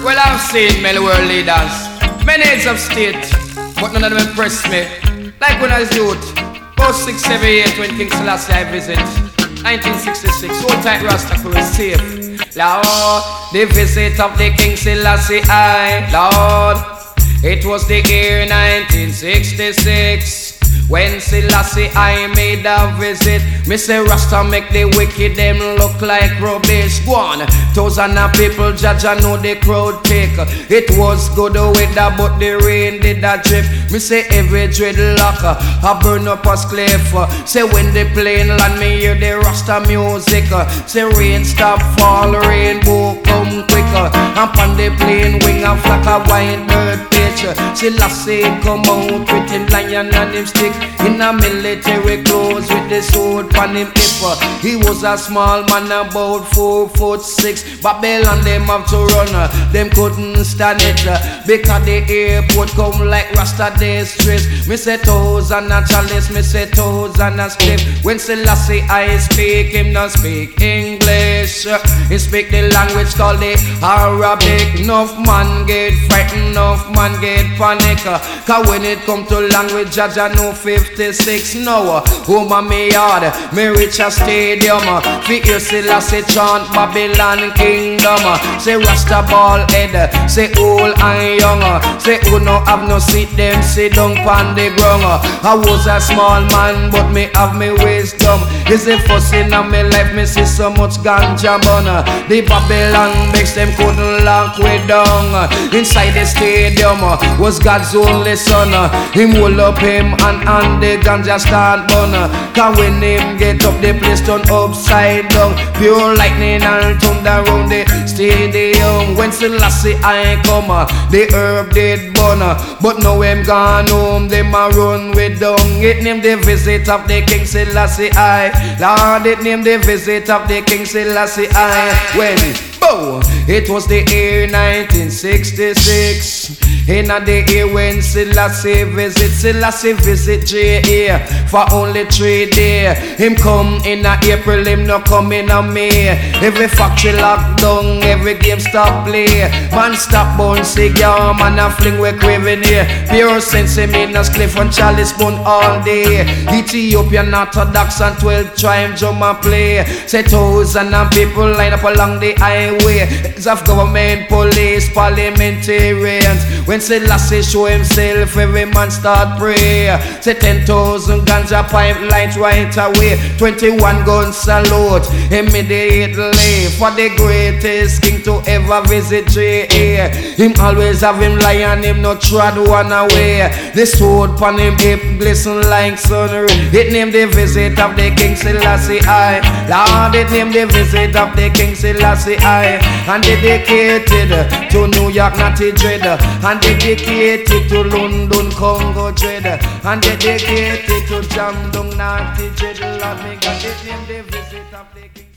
Well, I've seen many world leaders, many heads of state, but none of them impressed me. Like when I was youth, about 6, 7 years when King Selassie I visit, 1966, old tight Rasta for a safe. Lord, the visit of the King Selassie I, Lord, it was the year 1966. When Selassie I made a visit, me say Rasta make the wicked them look like rubbish. Go on, thousands of people judge and know the crowd take. It was good weather but the rain did a drip. Me say every dreadlock I burn up a cliff. Say when the plane land me hear the Rasta music. Say rain stop fall, rainbow come quicker. And on the plane wing a flock of white bird pitch. Selassie come out with him lion and him stick. In a military clothes with the sword on him hip. He was a small man about 4'6". Babylon them have to run, them couldn't stand it. Because the airport come like Rasta day stress. Me say thousand a chalice, me say thousand a slip. When Selassie I speak, him not speak English. He speak the language called the Arabic. Enough man get frightened, enough man get panic. Cause when it come to language, judge I know 56 now. Home of me yard, me reach a stadium. Fi hear Selassie chant Babylon kingdom. Say Rasta ball head, say old and young. Say who no have no seat, them sit down pon the ground. I was a small man, but me have me wisdom. Is the first in my life, me see so much ganja bun. The Babylon makes them couldn't lock way down. Inside the stadium was God's only son. Him hold up him and the ganja start burn. Cause when him get up, the place turn upside down. Pure lightning and thunder round the stadium. When Selassie I come, the herb did burn. But now him gone home, them a run with dung. It named the visit of the King Selassie I. Lord, it named the visit of the King Selassie I. When it was the year 1966. In the year when Selassie visit J.A. for only 3 days. Him come in a April, him no come in a May. Every factory locked down, every game stop play. Man stop bun cigar, man a fling we craving here. Pure sense him in a cliff and chalice bun all day. Ethiopian Orthodox and 12 tribes drum and play. Say thousands of people line up along the highway. Heads of government, police, parliamentarians. When Selassie show himself, every man start pray. Say 10,000 guns a pipelines right away. 21 guns salute immediately for the greatest king to ever visit J.A. Him always have him lion, him no trod one away. The sword pon him hip glisten like sun ray. It named the visit of the King Selassie I. Lord, it named the visit of the King Selassie I. And dedicated to New York Natty Dread. And dedicated to London Congo Dread. And dedicated to Jamdong Natty Dread. Lord, me got it named the visit of the King.